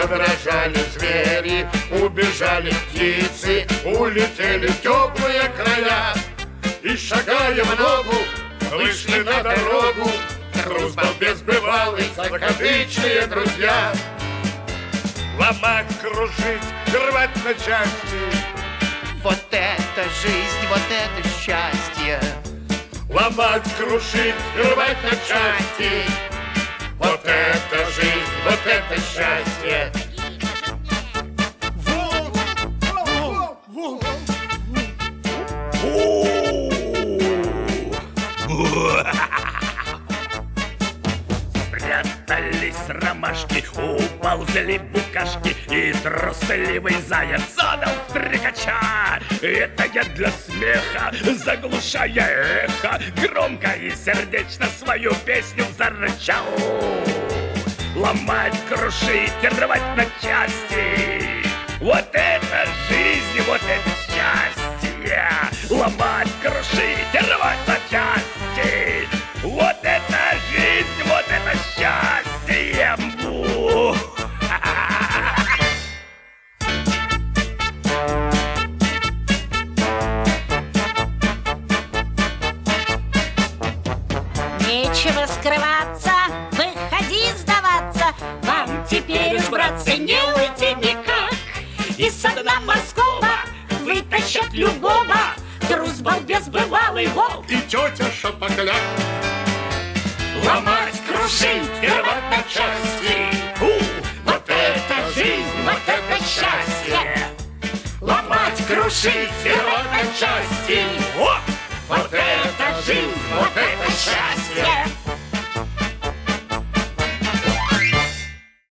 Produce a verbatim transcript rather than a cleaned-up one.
задрожали звери, убежали птицы, улетели в теплые края. И, шагая в ногу, вышли на дорогу Трус-балбес бывалый, закадычные друзья. Ломать, кружить, рвать на части. Вот это жизнь, вот это счастье. Ломать, крушить, рвать на части. Вот это жизнь, вот это счастье. Спрятались ромашки, уползли букашки, и трусливый заяц задал стрекача. Это я для смеха, заглушая эхо, громко и сердечно свою песню зарычал. Ломать, крушить, рвать на части. Вот это жизнь, вот это счастье. Ломать, крушить, рвать на части. Вот это жизнь, вот это счастье. Бу! Нечего скрываться, выходи сдаваться. Вам теперь уж, братцы, не уйти никак. Из дна морского вытащат любого. Трус-балбес бывалый волк И тетя Шапокляк. ломать, крушить, рвать на части. У, Вот это жизнь, вот это счастье. Ломать, крушить, рвать на части. о! Вот это жизнь, вот это счастье.